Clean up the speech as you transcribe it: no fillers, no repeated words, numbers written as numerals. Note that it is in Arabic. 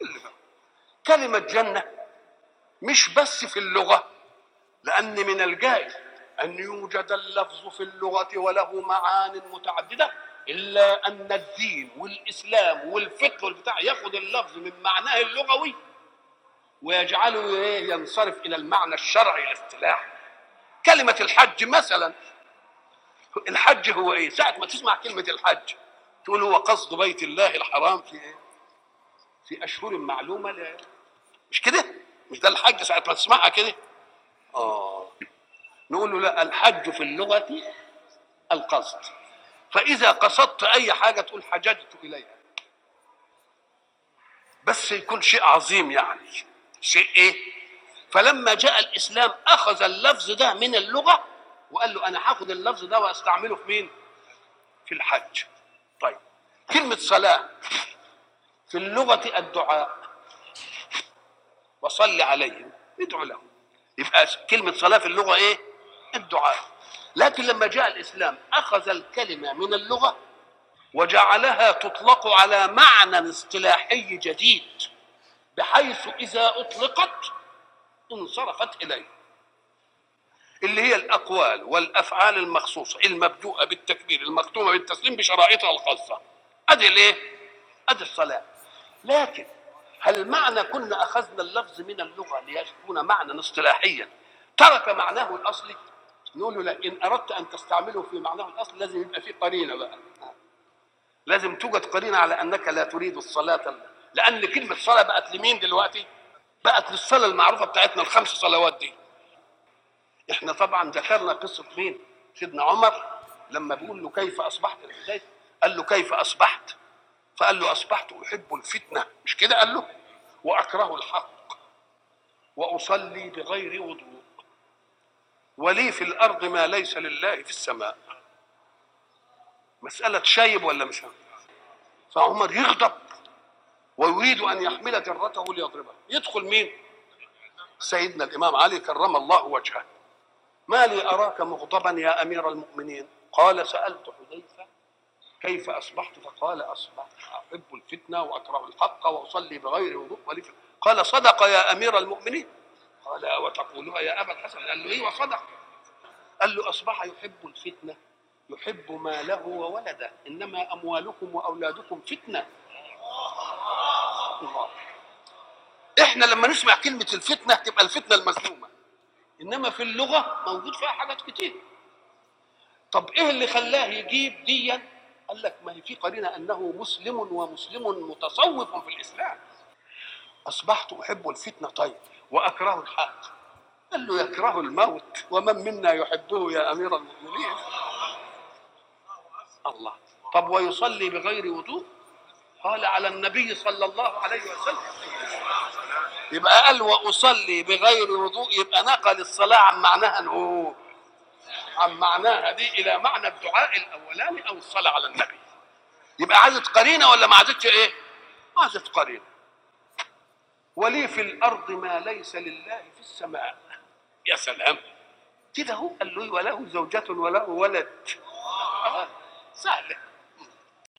كلمة جنة مش بس في اللغة، لأن من الجائز أن يوجد اللفظ في اللغة وله معان متعددة، إلا أن الدين والإسلام والفقه والبتاع ياخد اللفظ من معناه اللغوي ويجعله ينصرف إلى المعنى الشرعي الاصطلاحي. كلمة الحج مثلا، الحج هو إيه؟ ساعة ما تسمع كلمة الحج تقول هو قصد بيت الله الحرام في إيه؟ في أشهر معلومة. مش كده؟ مش ده الحج ساعة ما تسمعها كده؟ نقول له لا، الحج في اللغة القصد، فإذا قصدت أي حاجة تقول حججت إليها، بس يكون شيء عظيم، يعني شيء إيه؟ فلما جاء الإسلام أخذ اللفظ ده من اللغة وقال له أنا هاخد اللفظ ده وأستعمله في مين؟ في الحج. طيب، كلمة صلاة في اللغة الدعاء، وصل عليهم ادعو لهم، يبقى كلمة صلاة في اللغة إيه؟ الدعاء. لكن لما جاء الإسلام أخذ الكلمة من اللغة وجعلها تطلق على معنى اصطلاحي جديد، بحيث إذا أطلقت انصرفت إليه، اللي هي الأقوال والأفعال المخصوصة المبدوءة بالتكبير المختومة بالتسليم بشرائطها الخاصة. أدي الإيه؟ أدي الصلاة. لكن هل معنى كنا أخذنا اللفظ من اللغة ليكون معنى اصطلاحيا ترك معناه الأصلي؟ نقول له لا، إن أردت أن تستعمله في معناه الأصلي لازم يبقى فيه قرينة بقى، لازم توجد قرينة على أنك لا تريد الصلاة، لأن كلمة صلاة بقت لمين دلوقتي؟ بقت للصلاة المعروفة بتاعتنا ال5 صلوات دي. احنا طبعا ذكرنا قصة مين؟ سيدنا عمر لما بيقول له كيف أصبحت الحديث، قال له كيف أصبحت؟ فقال له أصبحت أحب الفتنة، مش كده؟ قال له وأكره الحق وأصلي بغير وضوء ولي في الأرض ما ليس لله في السماء. مسألة شايب ولا مش شايب؟ فعمر يغضب ويريد أن يحمل جرته ليضربها. يدخل مين؟ سيدنا الإمام علي كرم الله وجهه. ما لي أراك مغضبا يا أمير المؤمنين؟ قال سألت حذيفة كيف أصبحت؟ فقال أصبحت أحب الفتنة وأكره الحق وأصلي بغير وضوء ولي. قال صدق يا أمير المؤمنين؟ قال وتقولها يا أبا الحسن؟ قال له إيه وصدق؟ قال له أصبح يحب الفتنة، يحب ماله وولده، إنما أموالكم وأولادكم فتنة. الله. إحنا لما نسمع كلمة الفتنة تبقى الفتنة المذمومة، إنما في اللغة موجود فيها حاجات كتير. طب إيه اللي خلاه يجيب ديا؟ قال لك ما هي في قرينة أنه مسلم ومسلم متصوف في الإسلام. أصبحت أحب الفتنة، طيب وأكره الحق؟ قال له يكره الموت ومن منا يحبه يا أمير المؤمنين؟ الله. طب ويصلي بغير وضوء؟ قال على النبي صلى الله عليه وسلم. يبقى قال وأصلي بغير وضوء، يبقى نقل الصلاة عن معناها عن معناها دي إلى معنى الدعاء الأولاني أو الصلاة على النبي. يبقى عايزة قرينة ولا ما عايزتش إيه؟ عايزة قرينة. ولي في الأرض ما ليس لله في السماء. يا سلام كده، هو قال له وله زوجة وله ولد. سهلة.